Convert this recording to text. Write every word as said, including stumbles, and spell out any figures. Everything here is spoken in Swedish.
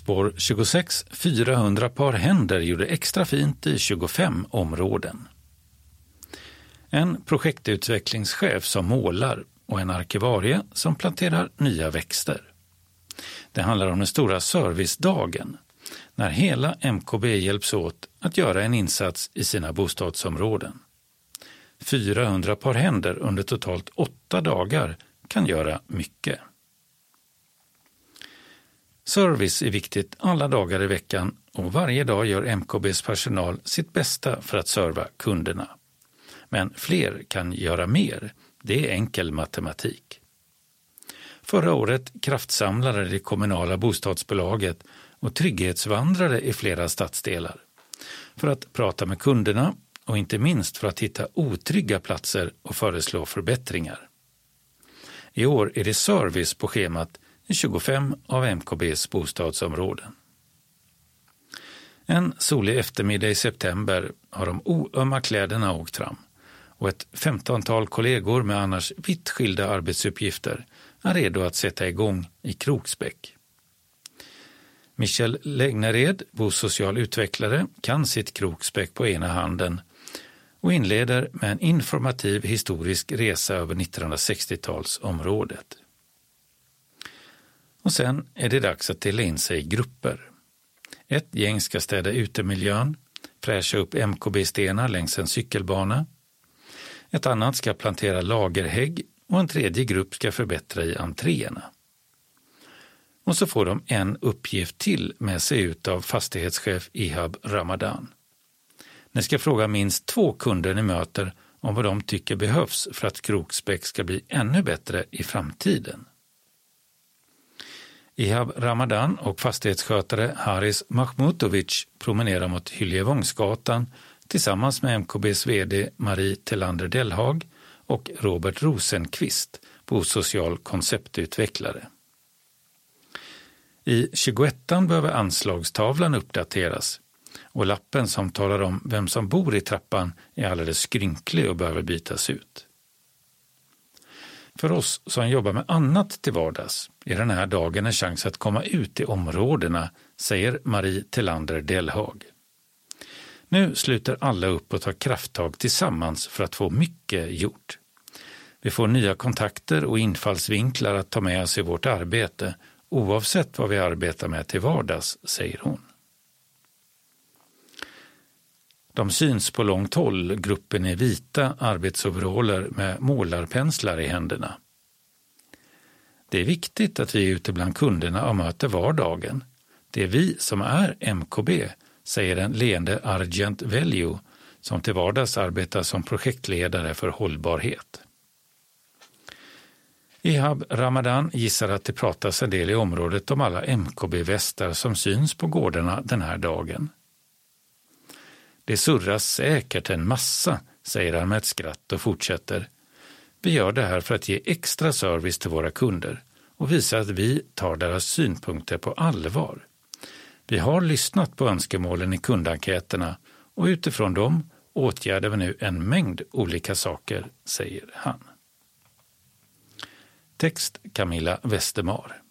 Spår tjugosex, fyrahundra par händer gjorde extra fint i tjugofem områden. En projektutvecklingschef som målar och en arkivarie som planterar nya växter. Det handlar om den stora servicedagen, när hela M K B hjälps åt att göra en insats i sina bostadsområden. fyrahundra par händer under totalt åtta dagar kan göra mycket. Service är viktigt alla dagar i veckan och varje dag gör M K B:s personal sitt bästa för att serva kunderna. Men fler kan göra mer. Det är enkel matematik. Förra året kraftsamlade det kommunala bostadsbolaget och trygghetsvandrare i flera stadsdelar för att prata med kunderna och inte minst för att hitta otrygga platser och föreslå förbättringar. I år är det service på schemat i tjugofem av M K B:s bostadsområden. En solig eftermiddag i september har de oömma kläderna åkt fram och ett femtontal kollegor med annars vitt skilda arbetsuppgifter är redo att sätta igång i Kroksbäck. Michel Legnered, bosocial utvecklare, kan sitt Kroksbäck på ena handen och inleder med en informativ historisk resa över nittonhundrasextiotalsområdet. Och sen är det dags att dela in sig i grupper. Ett gäng ska städa utemiljön, fräscha upp M K B-stenar längs en cykelbana. Ett annat ska plantera lagerhägg och en tredje grupp ska förbättra i entréerna. Och så får de en uppgift till med sig ut av fastighetschef Ihab Ramadan. Ni ska fråga minst två kunder ni möter om vad de tycker behövs för att Kroksbäck ska bli ännu bättre i framtiden. Ihab Ramadan och fastighetsskötare Haris Mahmutovic promenerar mot Hyljevångsgatan tillsammans med M K B:s vd Marie Telander Delhag och Robert Rosenqvist, bosocial konceptutvecklare. I tjugoettan behöver anslagstavlan uppdateras och lappen som talar om vem som bor i trappan är alldeles skrynklig och behöver bytas ut. För oss som jobbar med annat till vardags är den här dagen en chans att komma ut i områdena, säger Marie Telander Delhag. Nu sluter alla upp och tar krafttag tillsammans för att få mycket gjort. Vi får nya kontakter och infallsvinklar att ta med oss i vårt arbete, oavsett vad vi arbetar med till vardags, säger hon. De syns på långt håll, gruppen i vita arbetsoveraller med målarpenslar i händerna. Det är viktigt att vi är ute bland kunderna och möter vardagen. Det är vi som är M K B, säger den leende Argent Veljo som till vardags arbetar som projektledare för hållbarhet. Ihab Ramadan gissar att det pratas en del i området om alla M K B-västar som syns på gårdarna den här dagen. Det surras säkert en massa, säger han med ett skratt och fortsätter. Vi gör det här för att ge extra service till våra kunder och visa att vi tar deras synpunkter på allvar. Vi har lyssnat på önskemålen i kundenkäterna och utifrån dem åtgärdar vi nu en mängd olika saker, säger han. Text Camilla Westermar.